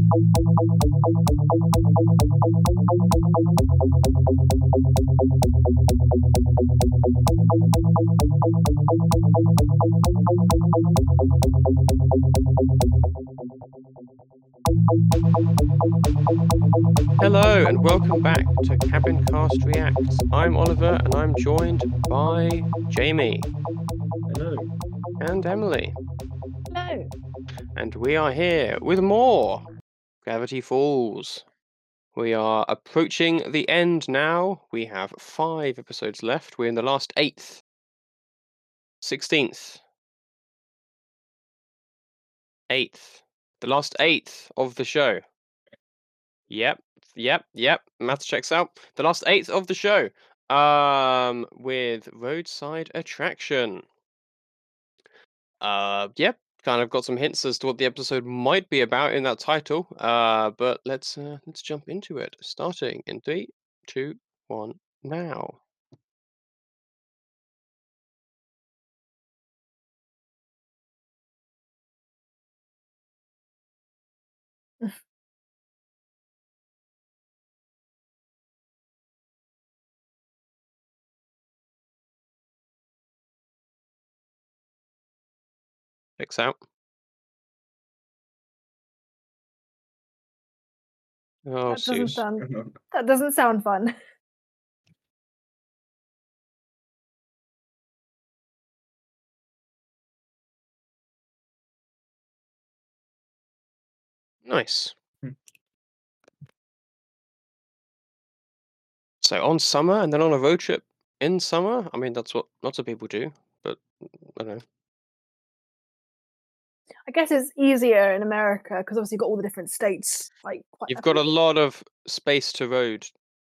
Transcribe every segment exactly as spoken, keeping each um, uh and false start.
Hello and welcome back to Cabin Cast Reacts. I'm Oliver and I'm joined by Jamie Hello. and Emily. Hello. And we are here with more Gravity Falls. We are approaching the end now. We have five episodes left. We're in the last eighth. Sixteenth. Eighth. The last eighth of the show. Yep, yep, yep. Maths checks out. The last eighth of the show. Um, with Roadside Attraction. Uh, yep. Kind of got some hints as to what the episode might be about in that title. Uh, but let's uh, let's jump into it. Starting in three, two, one, now. Checks out. Oh, That doesn't Seuss. sound. That doesn't sound fun. Nice. Hmm. So on summer and then on a road trip in summer. I mean, that's what lots of people do. But I don't know. I guess it's easier in America because obviously you've got all the different states. Like, quite You've got a lot of space to road.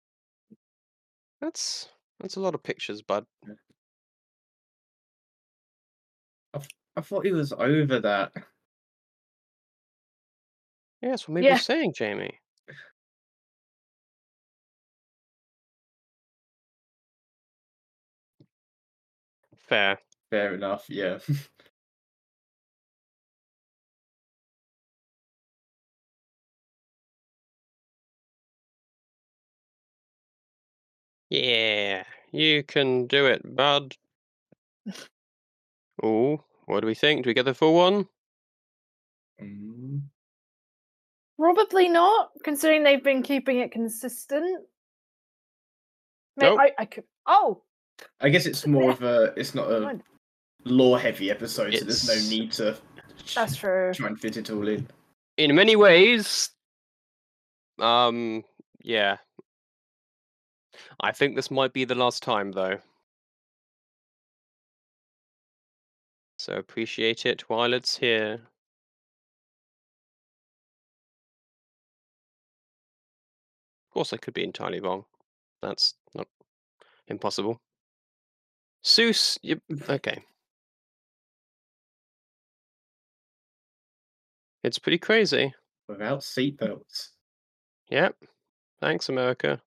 That's that's a lot of pictures, bud. I, th- I thought he was over that. Yeah, that's what maybe Yeah. you're saying, Jamie. Fair. Fair enough, yeah. Yeah, you can do it, bud. Oh, what do we think? Do we get the full one? Mm. Probably not, considering they've been keeping it consistent. May- Nope. I, I could. Oh, I guess it's more of a. It's not a Fine. lore-heavy episode, so there's It's- no need to that's true. try and fit it all in. In many ways, um, yeah. I think this might be the last time, though. So appreciate it while it's here. Of course, I could be entirely wrong. That's not impossible. Seuss, you okay? It's pretty crazy. Without seatbelts. Yep. Thanks, America.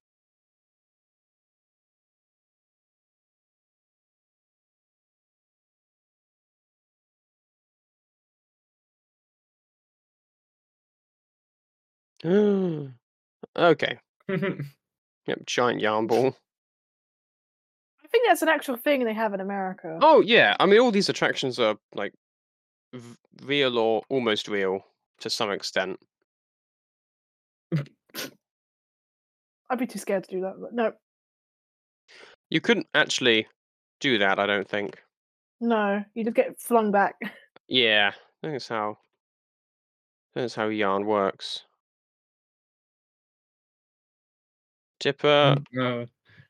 Okay. Yep, giant yarn ball. I think that's an actual thing they have in America. Oh yeah, I mean all these attractions are like v- real or almost real to some extent. I'd be too scared to do that. But no, You couldn't actually do that, I don't think. no, you just get flung back. Yeah, I think that's how that's how yarn works. Tipper, No.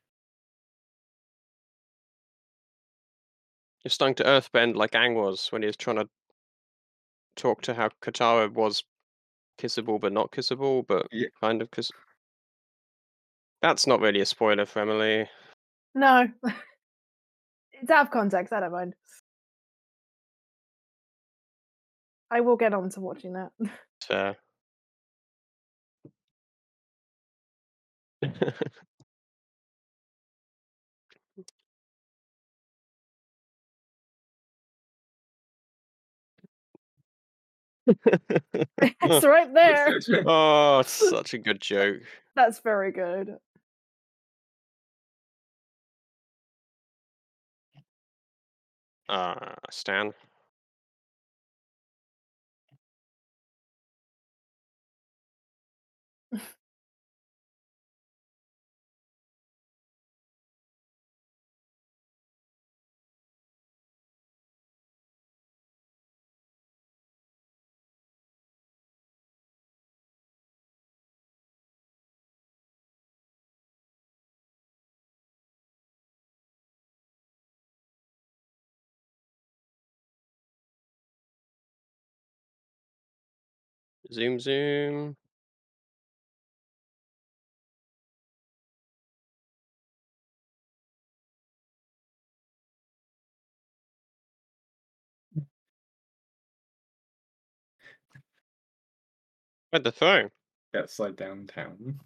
you're stung to earthbend like Aang was when he was trying to talk to how Katara was kissable but not kissable, but Yeah. kind of kiss. That's not really a spoiler for Emily. No, it's out of context. I don't mind. I will get on to watching that. It's fair. It's right there. Oh, it's such a good joke. That's very good. Uh, Stan. Zoom, zoom. Where'd the throw? Outside downtown.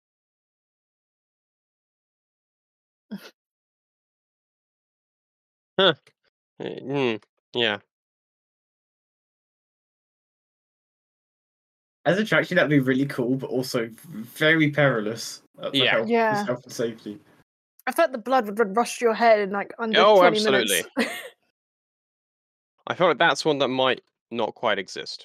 Huh. Eh, mm, yeah. As a attraction, that'd be really cool, but also very perilous uh, for Yeah. health, Yeah. health and safety. I felt the blood would would rush to your head in like under Oh, twenty absolutely. minutes. I feel like that's one that might not quite exist.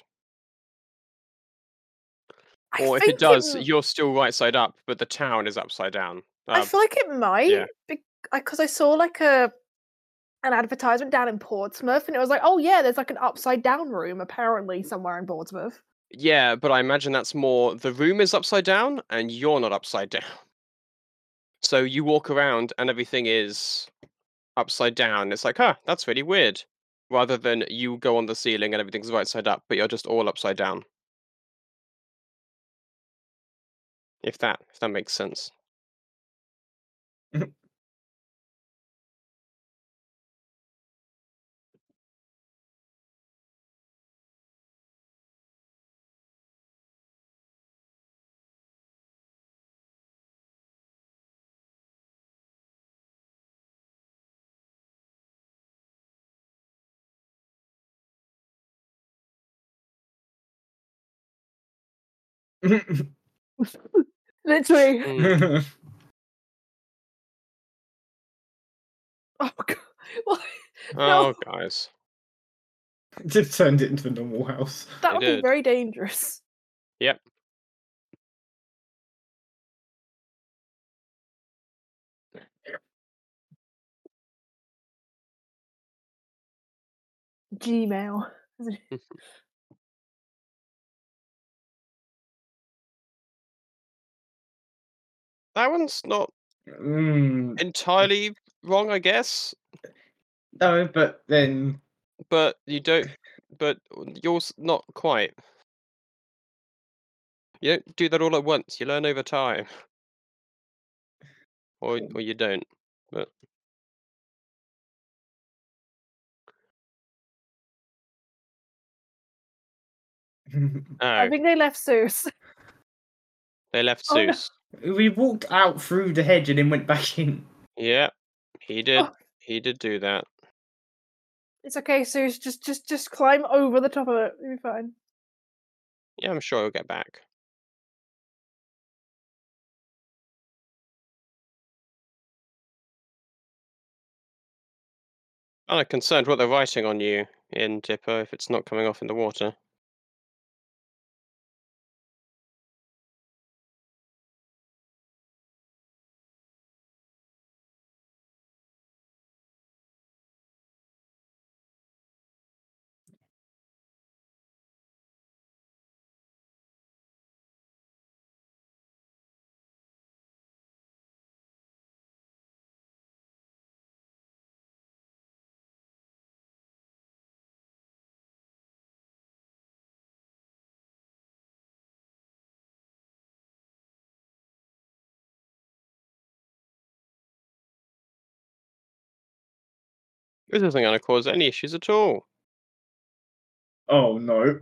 I Or if it think does, m- you're still right side up, but the town is upside down. I Uh, feel like it might yeah. because I saw like a an advertisement down in Portsmouth, and it was like, oh yeah, there's like an upside down room apparently somewhere in Portsmouth. Yeah, but I imagine that's more the room is upside down and you're not upside down. So you walk around and everything is upside down. It's like, huh, that's really weird. Rather than you go on the ceiling and everything's right side up, but you're just all upside down. If that if that makes sense. Literally. Mm. Oh god. What? Oh, No, guys, Just turned it into a normal house. that they would be did. very dangerous. Yep. Gmail. That one's not Mm, entirely wrong, I guess, no, but then but you don't. But yours not quite. You don't do that all at once. You learn over time, or or you don't. But I oh, think they left Seuss. they left Oh no. Seuss. we walked out through the hedge and then went back in. Yeah, he did. Oh, He did do that. it's okay, Seuss. Just just just climb over the top of it. You'll be fine. Yeah, I'm sure he'll get back. I'm concerned what they're writing on you in Dipper if it's not coming off in the water. This isn't going to cause any issues at all. Oh no.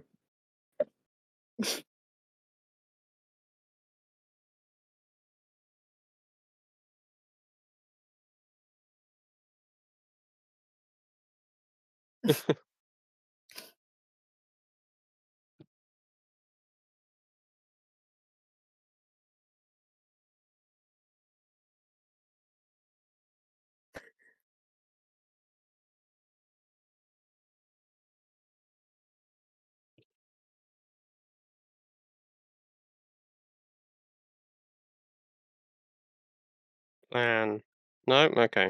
Plan. No? Okay.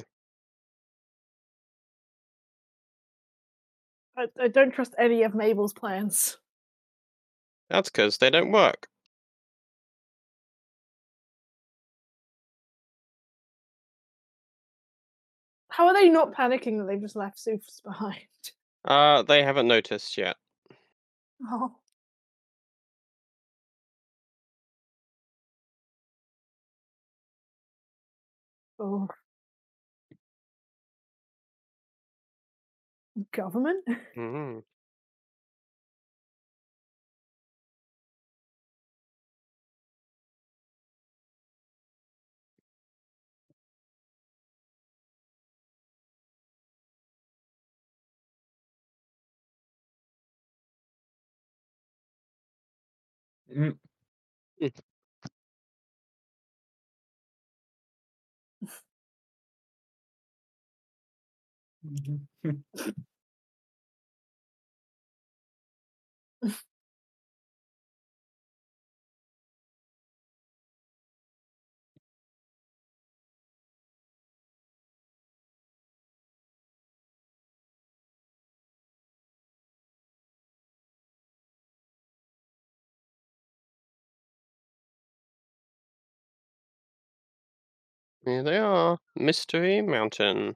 I, I don't trust any of Mabel's plans. That's because they don't work. How are they not panicking that they've just left Soofs behind? Uh, they haven't noticed yet. Oh. Oh. Government? Hmm. Mm. Here they are. Mystery Mountain.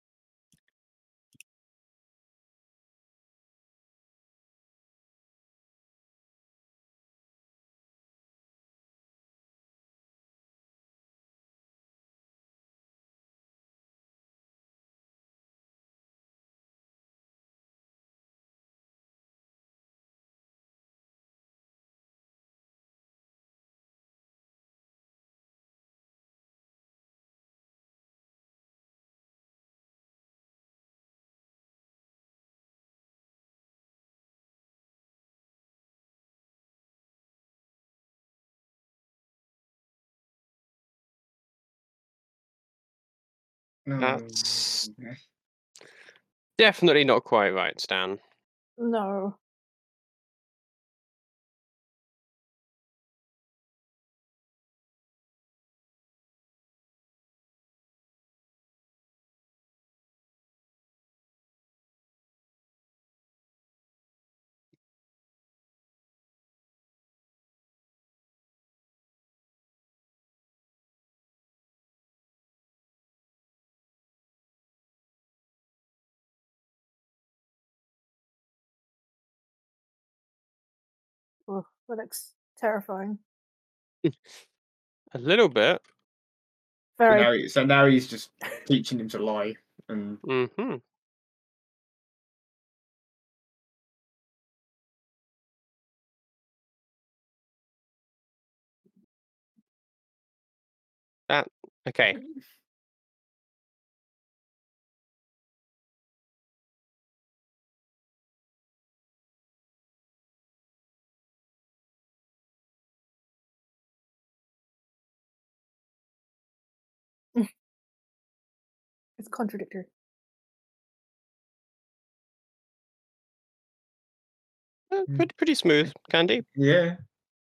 No. That's definitely not quite right, Stan. No. Oh, that looks terrifying. A little bit. So Very. now, he, so now he's just teaching him to lie. And Mm-hmm. That okay. It's contradictory. Uh, Mm. pretty pretty smooth, Candy. yeah.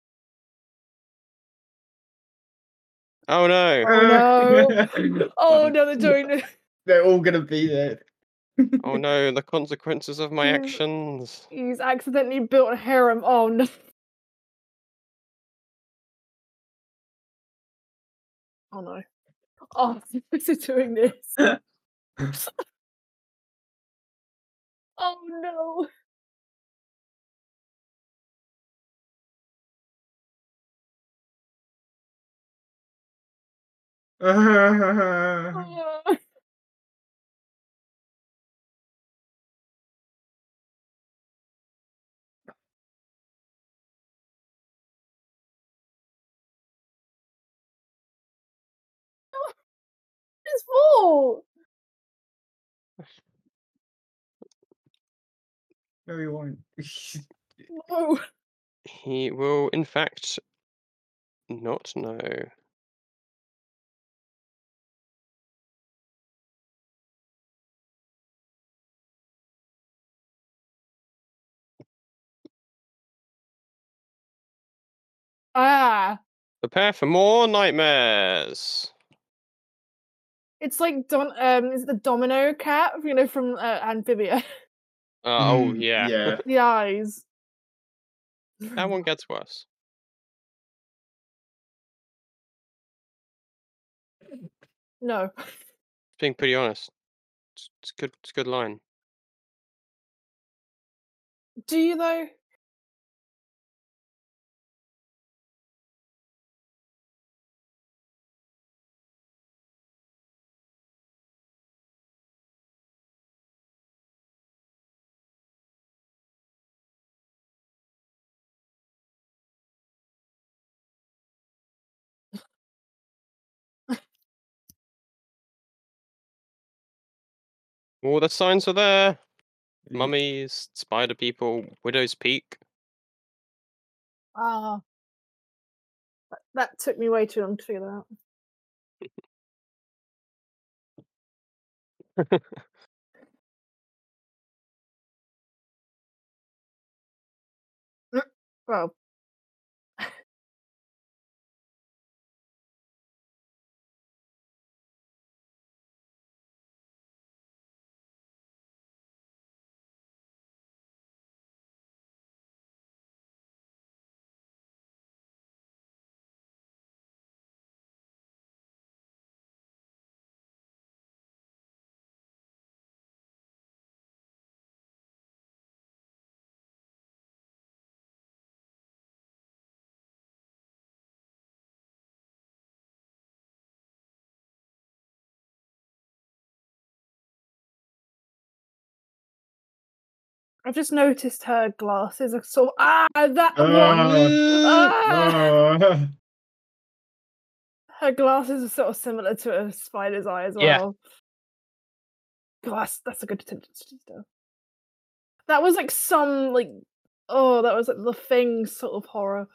Oh no. Oh no! Oh no, they're doing it. They're all gonna be there. Oh no, the consequences of my He's- actions. He's accidentally built a harem. Oh no. Oh no. Oh, they're doing this. Oh no. Oh, it's full. no, he won't. No. He will, in fact, not know. Ah. Prepare for more nightmares. It's like Don um, is it the domino cat, you know, from, uh, Amphibia? Uh, oh, Mm, yeah. yeah. The eyes. That one gets worse. No. Being pretty honest. It's it's good it's a good line. Do you though? All the signs are there. Mm. Mummies, spider people, Widow's Peak. Ah. That that took me way too long to figure that out. Mm, well. I've just noticed her glasses are so ah, that one! Oh, Ah! oh. Her glasses are sort of similar to a spider's eye as Yeah. well. Gosh, that's a good attention to detail. That was like some like oh, that was like the Thing sort of horror.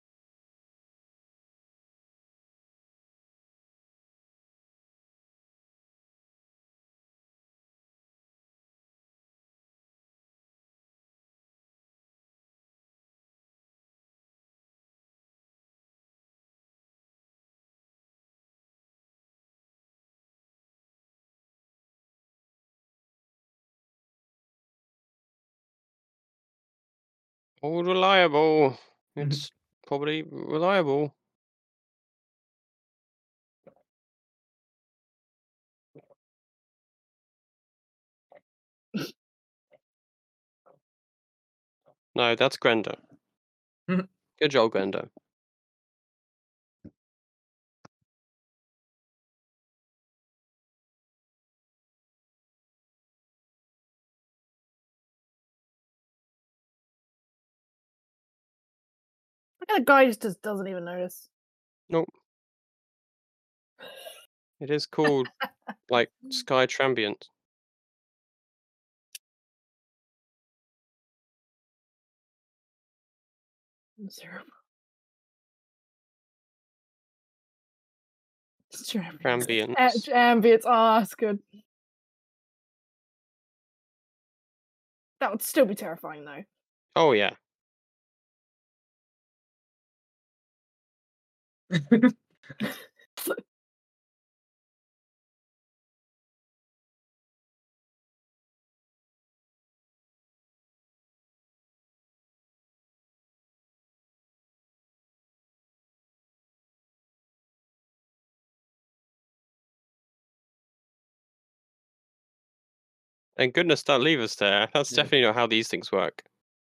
All reliable. It's probably reliable. No, that's Grendel. Good job, Grendel. Look at the guy just does, doesn't even notice. Nope. It is called like Sky Trambient. Zero. Ambience. Trambians. Ambience. Oh, that's good. That would still be terrifying though. Oh yeah. Thank goodness that lever's there. That's Yeah. definitely not how these things work.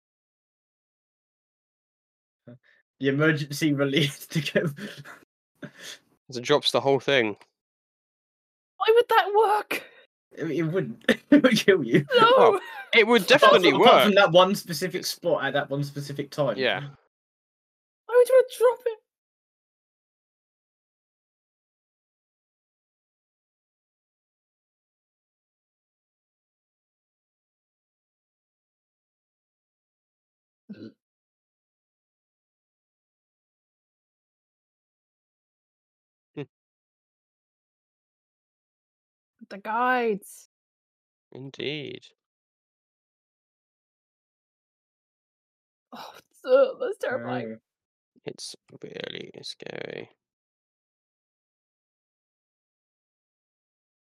The emergency release to go. It drops the whole thing. Why would that work? It, it wouldn't. It would kill you. No. Well, it would Apart definitely from, apart work. from that one specific spot at that one specific time. Yeah. Why would you want to drop it? Hmm. The guides. Indeed. Oh, so, that's terrifying. Oh. It's really scary.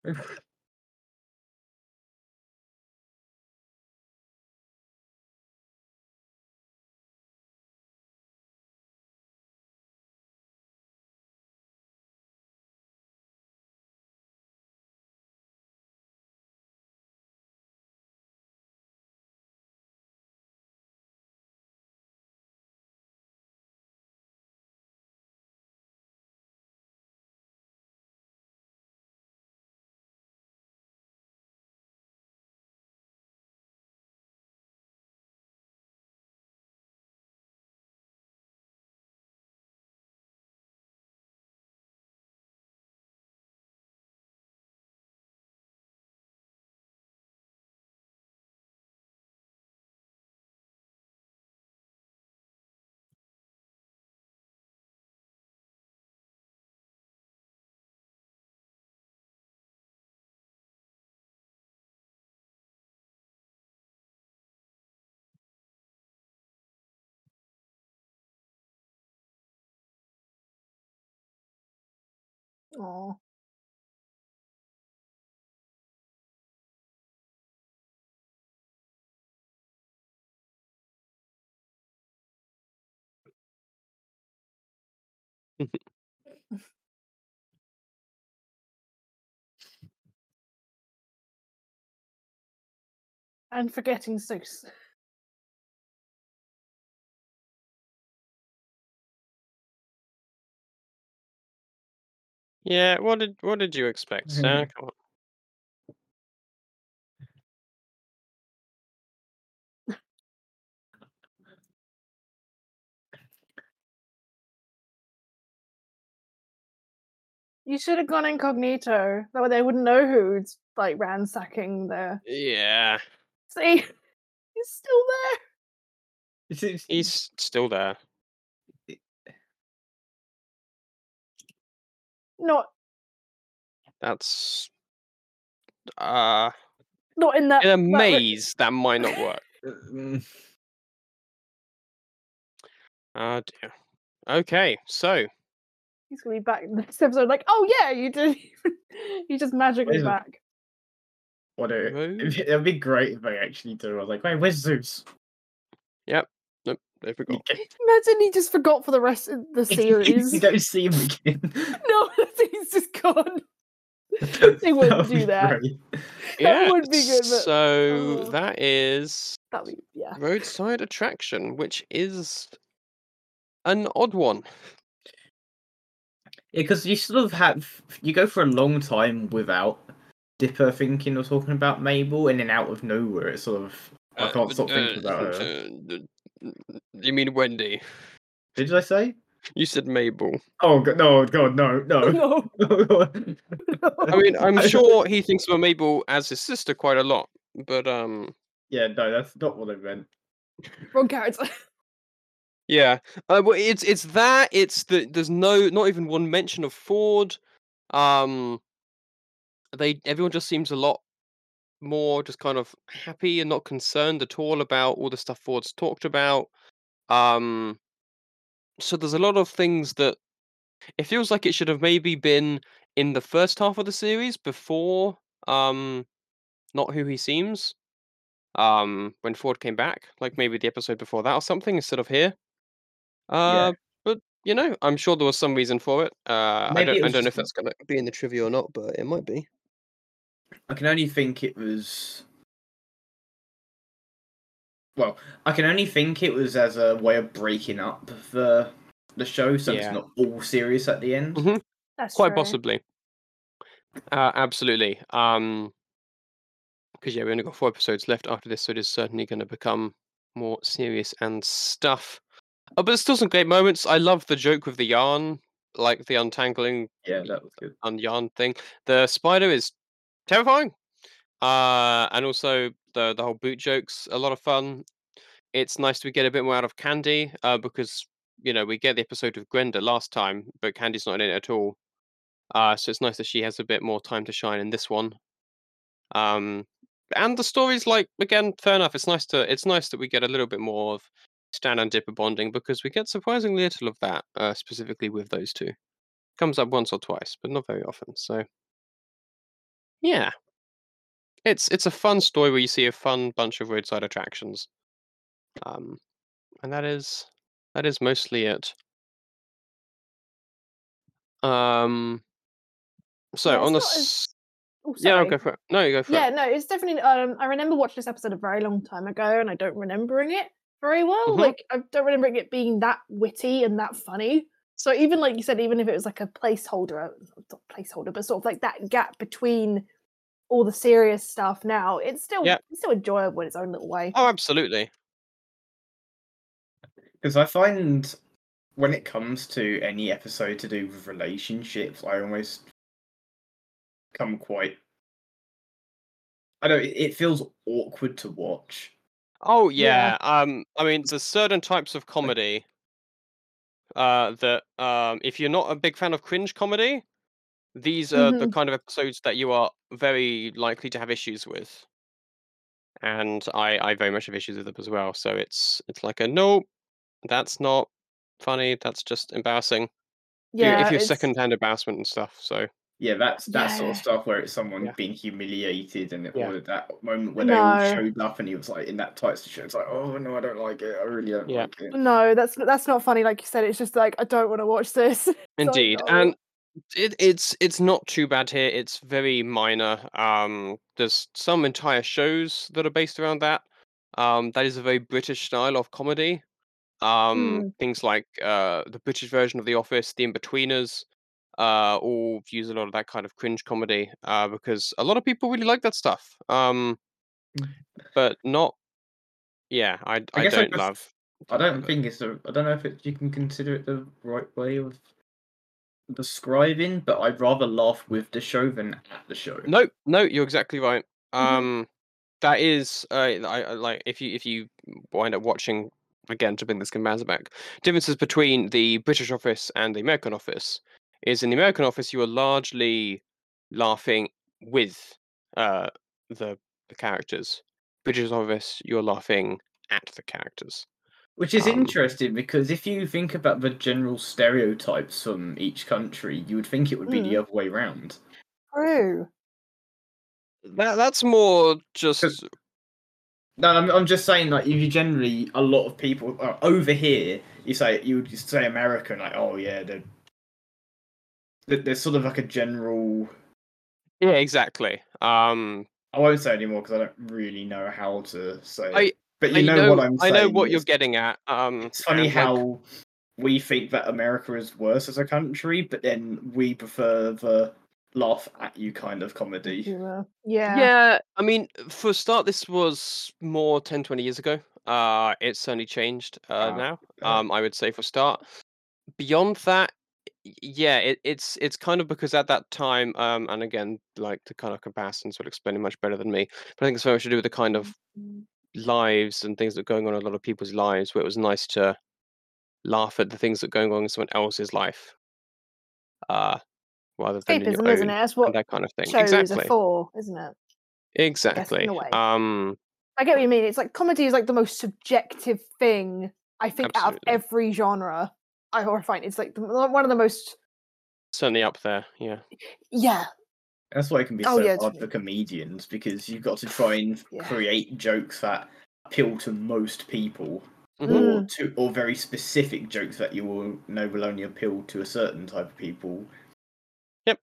Oh. And forgetting Zeus. Yeah, what did what did you expect, sir? Come on. You should have gone incognito. That way they wouldn't know who's like ransacking the. Yeah, See, he's still there. It's, it's, he's still there. Not, That's uh not in that. in a that ri- maze that might not work. mm, Oh dear. Okay, so He's gonna be back in this episode. Like, oh yeah, you did. He's just magically Where's the- back. what a, Road- it'd be great if they actually do. I was like, wait, where's Zeus? Yep. Nope, they You, forgot. get- Imagine he just forgot for the rest of the series. you don't see him again. No, he's just gone. That They wouldn't would do be that. great. Yeah, would be good, but- so oh. that is That'd be yeah. roadside attraction, which is an odd one. Yeah, because you sort of have you go for a long time without Dipper thinking or talking about Mabel, and then out of nowhere, it's sort of I can't stop thinking about her. uh, You mean Wendy? Did I say? You said Mabel. Oh god, no, god, no, no. No. I mean, I'm sure he thinks of Mabel as his sister quite a lot, but um, Yeah, no, that's not what I meant. Wrong character. yeah. Uh, well, it's it's that. It's the there's no not even one mention of Ford. Um, they everyone just seems a lot more just kind of happy and not concerned at all about all the stuff Ford's talked about. Um, so there's a lot of things that it feels like it should have maybe been in the first half of the series before um, Not Who He Seems. Um, when Ford came back, like maybe the episode before that or something instead of here. Uh, Yeah. but you know, I'm sure there was some reason for it. Uh, I Maybe don't, it I was don't know if just- that's gonna be in the trivia or not, but it might be. I can only think it was. Well, I can only think it was as a way of breaking up the the show, so Yeah. it's not all serious at the end. Mhm. That's Quite true. possibly. Uh, absolutely. Um, because yeah, we only got four episodes left after this, so it is certainly going to become more serious and stuff. Oh, but there's still some great moments. I love the joke with the yarn, like the untangling Yeah, that was good. on yarn thing. The spider is terrifying. Uh, and also the the whole boot joke's a lot of fun. It's nice to get a bit more out of Candy, uh, because you know we get the episode with Grenda last time, but Candy's not in it at all. Uh, so it's nice that she has a bit more time to shine in this one. Um, and the story's like again, fair enough. It's nice to it's nice that we get a little bit more of Stan and Dipper bonding because we get surprisingly little of that, uh, specifically with those two. Comes up once or twice, but not very often. So Yeah. It's it's a fun story where you see a fun bunch of roadside attractions. Um, and that is that is mostly it. Um, so Yeah, on it's the not as. s- Oh, yeah, no, sorry. go for it. No, you go for it. Yeah, no, it's definitely. Um, I remember watching this episode a very long time ago, and I don't remembering it very well. hmm Like, I don't remember it being that witty and that funny. So even like you said, even if it was like a placeholder, not placeholder, but sort of like that gap between all the serious stuff. Now it's still Yeah. it's still enjoyable in its own little way. Oh, absolutely. Because I find when it comes to any episode to do with relationships, I almost come quite. I don't. It feels awkward to watch. Oh Yeah. yeah. Um, I mean, there's certain types of comedy uh, that um, if you're not a big fan of cringe comedy, these are the Mhm. kind of episodes that you are very likely to have issues with. And I, I very much have issues with them as well. So it's it's like a no, that's not funny. That's just embarrassing. If you if Yeah, you're it's secondhand embarrassment and stuff. So Yeah, that's that sort of yeah. stuff where it's someone yeah, being humiliated, and yeah, or that moment where they all No, showed up, and he was like in that tight situation. It's like, oh no, I don't like it. I really don't yeah, like it. no, that's that's not funny. Like you said, it's just like I don't want to watch this. It's like, indeed. oh. And it, it's it's not too bad here. It's very minor. Um, there's some entire shows that are based around that. Um, that is a very British style of comedy. Um, Mm. things like uh, the British version of The Office, The Inbetweeners, uh, all use a lot of that kind of cringe comedy uh, because a lot of people really like that stuff. Um, Mm. but not, yeah, I I I guess I don't just love I don't love don't it. think it's a. I don't know if it, you can consider it the right way of describing, but I'd rather laugh with the show than at the show. No, no, you're exactly right. Mhm. Um, that is, uh, I, I like if you if you wind up watching again to bring this comparison back, differences between the British Office and the American Office is in the American Office you are largely laughing with uh the the characters. British Office you're laughing at the characters. Which is Um, interesting because if you think about the general stereotypes from each country, you would think it would be the Mm. other way round. True. that that's more 'Cause- just No, I'm, I'm just saying, like, you generally, a lot of people uh, over here, you say, you would just say American, like, oh yeah, they're, they're, there's sort of like a general. yeah, exactly. Um, I won't say anymore because I don't really know how to say I it. But you I know what know I'm I know saying. what you're It's, getting at. Um, it's funny and like how we think that America is worse as a country, but then we prefer the laugh at you kind of comedy. Humor. Yeah. yeah, I mean, for a start, this was more ten, twenty years ago. Uh, it's certainly changed uh, Ah, now. uh, Um, I would say for a start. Beyond that, y- yeah, it, it's it's kind of because at that time, um, and again, like the kind of comparisons would explain it much better than me. But I think it's very much to do with the kind of Mhm. lives and things that are going on in a lot of people's lives, where it was nice to laugh at the things that are going on in someone else's life, uh, rather than in your Escapism, isn't own, it? That's and what that kind of thing. shows are Exactly. for, isn't it? I guess in Exactly. a way. Um, I get what you mean. It's like comedy is like the most subjective thing I think out of absolutely. every genre. I or I find it's like the, one of the most. Certainly up there. Yeah. Yeah. That's why it can be Oh so yeah. It's, hard for comedians because you've got to try and yeah. create jokes that appeal to most people, Mhm. or Mm. to or very specific jokes that you will know will only appeal to a certain type of people. Yep.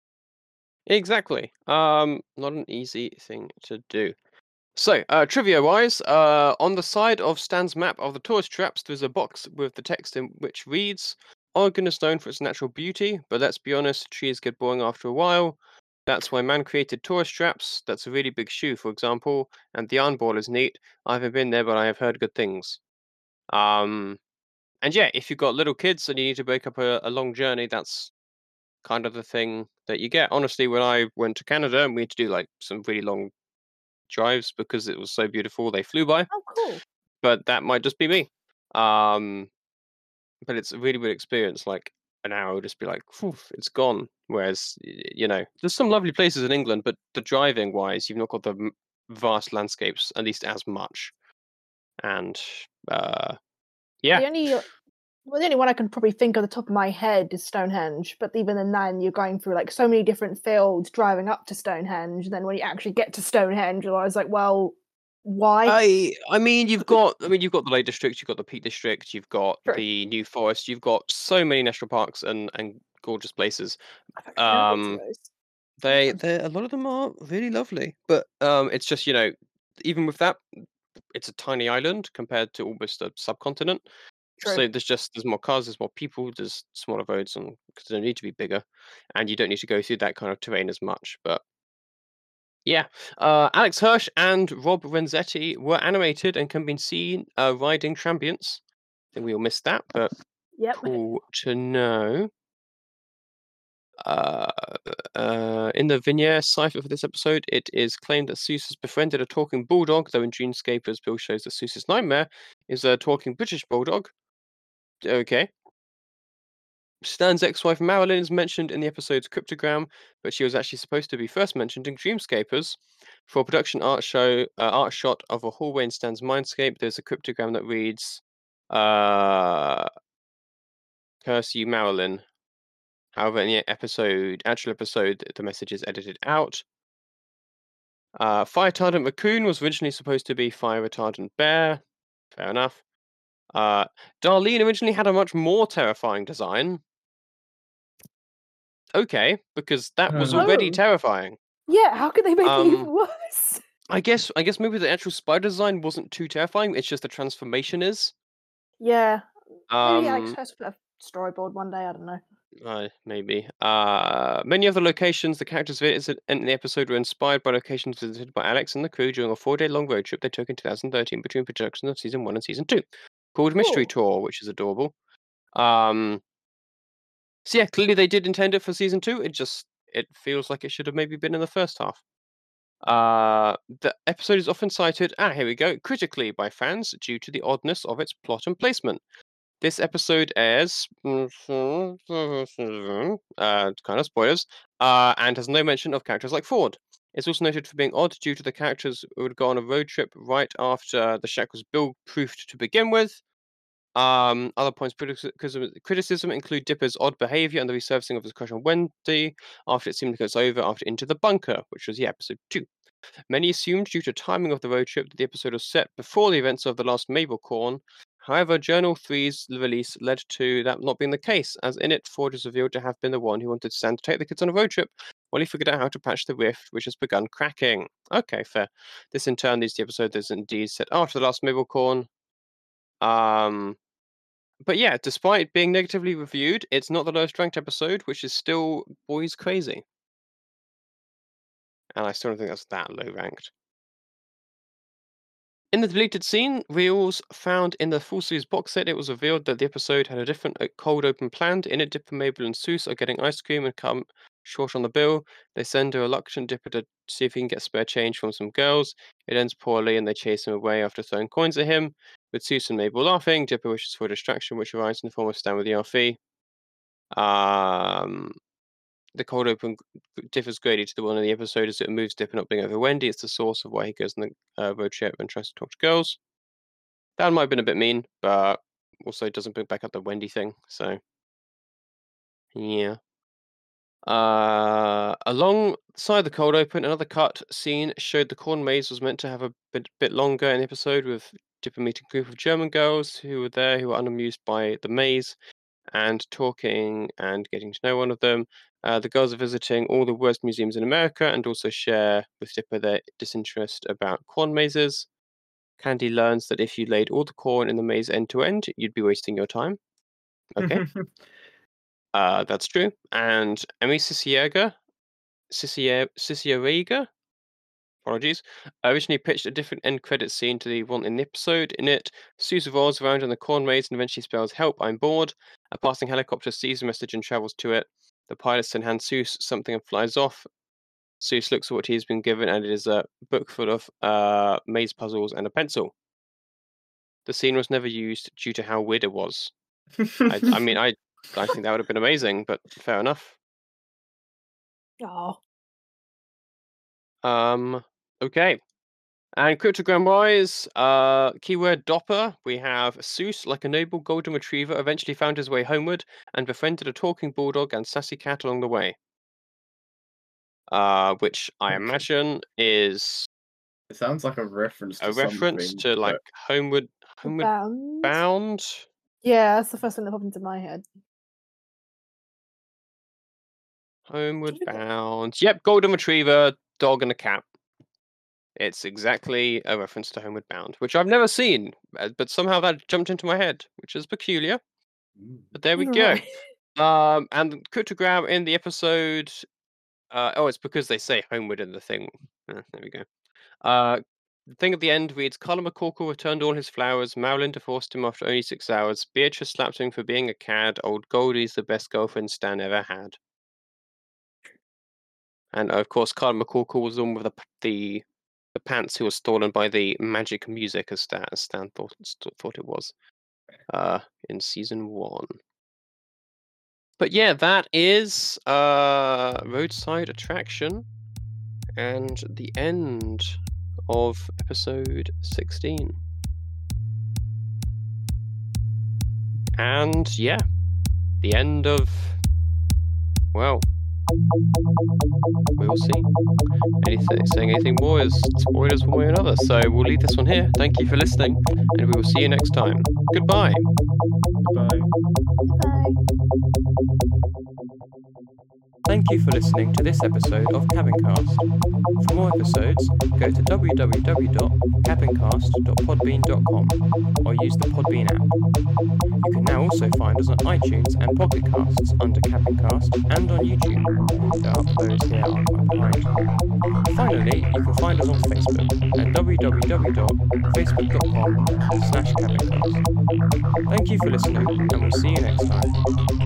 Exactly. Um, not an easy thing to do. So, uh, trivia-wise, uh, on the side of Stan's map of the tourist traps, there's a box with the text in which reads, "Oregon is known for its natural beauty, but let's be honest, trees get boring after a while. That's why man created tourist traps. That's a really big shoe, for example, and the yarn ball is neat. I haven't been there, but I have heard good things." Um, and yeah, if you've got little kids and you need to break up a, a long journey, that's kind of the thing that you get. Honestly, when I went to Canada and we had to do like some really long drives because it was so beautiful, they flew by. Oh, cool. But that might just be me. Um, but it's a really good experience. Like an hour will just be like, "Phew, it's gone." Whereas, y- you know, there's some lovely places in England, but the driving wise, you've not got the m- vast landscapes, at least as much. And uh, yeah, The only Well, the only one I can probably think of the top of my head is Stonehenge, but even in then, you're going through like so many different fields driving up to Stonehenge. And then when you actually get to Stonehenge, I was like, well, why? I I mean, you've got I mean, you've got the Lake District, you've got the Peak District, you've got True. the New Forest, you've got so many national parks and and gorgeous places. I've actually never been to Um, those. they Sounds- they a lot of them are really lovely, but um, it's just you know, even with that, it's a tiny island compared to almost a subcontinent. True. So there's just there's more cars, there's more people, there's smaller roads, and because they don't need to be bigger, and you don't need to go through that kind of terrain as much. But yeah, uh, Alex Hirsch and Rob Renzetti were animated and can be seen uh, riding trambians. I think we all missed that, but Yep. cool to know. Uh, uh, in the Vignere cipher for this episode, it is claimed that Seuss has befriended a talking bulldog, though in Dreamscapers, Bill shows that Seuss's nightmare is a talking British bulldog. Okay. Stan's ex-wife Marilyn is mentioned in the episode's cryptogram, but she was actually supposed to be first mentioned in Dreamscapers. For a production art show, uh, art shot of a hallway in Stan's mindscape, there's a cryptogram that reads, uh, "Curse you, Marilyn." However, in the episode, actual episode, the message is edited out. Uh, Fire Retardant Raccoon was originally supposed to be Fire Retardant Bear. Fair enough. Uh, Darlene originally had a much more terrifying design. Okay, because that was Hmm. already Oh. terrifying. Yeah, how could they make it even Um, worse? I guess I guess maybe the actual spider design wasn't too terrifying. It's just the transformation is. Yeah. Maybe Alex Um, Hirsch put a storyboard one day, I don't know. uh, maybe. Uh, many of the locations the characters visited in the episode were inspired by locations visited by Alex and the crew during a four-day-long road trip they took in two thousand thirteen between productions of season one and season two, called Mystery Cool. Tour, which is adorable. Um, so yeah, clearly they did intend it for season two. It just it feels like it should have maybe been in the first half. Uh, the episode is often cited, ah, here we go, critically by fans due to the oddness of its plot and placement. This episode airs, uh, kind of spoilers, uh, and has no mention of characters like Ford. It's also noted for being odd due to the characters who would go on a road trip right after the shack was build-proofed to begin with. Um, other points of criticism, criticism include Dipper's odd behavior and the resurfacing of his crush on Wendy after it seemed like it was over after Into the Bunker, which was, yeah, episode two. Many assumed, due to timing of the road trip, that the episode was set before the events of The Last Mabelcorn. However, Journal three's release led to that not being the case, as in it, Ford is revealed to have been the one who wanted Stan to take the kids on a road trip, while he figured out how to patch the rift, which has begun cracking. Okay, fair. This in turn leads to the episode that is indeed set after The Last Mabelcorn. Um, but yeah, despite being negatively reviewed, it's not the lowest ranked episode, which is still boys crazy. And I still don't think that's that low ranked. In the deleted scene reels found in the full series box set, it was revealed that the episode had a different uh, cold open planned. In it, Dipper, Mabel, and Seuss are getting ice cream and come short on the bill. They send a reluctant Dipper to see if he can get spare change from some girls. It ends poorly, and they chase him away after throwing coins at him. With Seuss and Mabel laughing, Dipper wishes for a distraction, which arrives in the form of Stan with the R V. Um, the cold open g- differs greatly to the one in the episode as it moves Dipper not being over Wendy. It's the source of why he goes on the uh, road trip and tries to talk to girls. That might have been a bit mean, but also doesn't bring back up the Wendy thing. So yeah. Uh, alongside the cold open, another cut scene showed the corn maze was meant to have a bit, bit longer in the episode, with Dipper meeting a group of German girls who were there who were unamused by the maze and talking and getting to know one of them. Uh, the girls are visiting all the worst museums in America and also share with Dipper their disinterest about corn mazes. Candy learns that if you laid all the corn in the maze end to end, you'd be wasting your time. Okay, uh, that's true. And Emmy Sisiega, Sisier- Sisieriega, apologies, originally pitched a different end credit scene to the one in the episode. In it, Susan rolls around in the corn maze and eventually spells, "Help, I'm bored." A passing helicopter sees the message and travels to it. The pilots then hand Seuss something and flies off. Seuss looks at what he's been given, and it is a book full of uh, maze puzzles and a pencil. The scene was never used due to how weird it was. I, I mean, I, I think that would have been amazing, but fair enough. Oh. Um, okay. And cryptogram-wise, uh, keyword Dopper, we have Seuss, like a noble golden retriever, eventually found his way homeward and befriended a talking bulldog and sassy cat along the way. Uh, which I Okay. imagine is It sounds like a reference to a reference something, to like but Homeward Homeward Bound. Bound. Yeah, that's the first thing that popped into my head. Homeward forget- Bound. Yep, golden retriever, dog, and a cat. It's exactly a reference to Homeward Bound, which I've never seen, uh, but somehow that jumped into my head, which is peculiar. But there we go. Right. Um, and the cryptogram in the episode. Uh, oh, it's because they say Homeward in the thing. Uh, there we go. Uh, the thing at the end reads: Colin McCorkle returned all his flowers. Marilyn divorced him after only six hours. Beatrice slapped him for being a cad. Old Goldie's the best girlfriend Stan ever had. And of course, Colin McCorkle was the one with the p- the the pants who was stolen by the magic music, as Stan, as Stan thought st- thought it was, uh, in season one. But yeah, that is uh, Roadside Attraction, and the end of episode sixteen. And yeah, the end of, well, we will see. Anything, saying anything more is spoilers one way or another. So we'll leave this one here. Thank you for listening, and we will see you next time. Goodbye. Goodbye. Bye. Thank you for listening to this episode of Cabincast. For more episodes, go to w w w dot cabincast dot podbean dot com or use the Podbean app. You can now also find us on iTunes and Pocket Casts under Cabincast and on YouTube. The uploads here are quite behind. Finally, you can find us on Facebook at w w w dot facebook dot com slash cabincast. Thank you for listening, and we'll see you next time.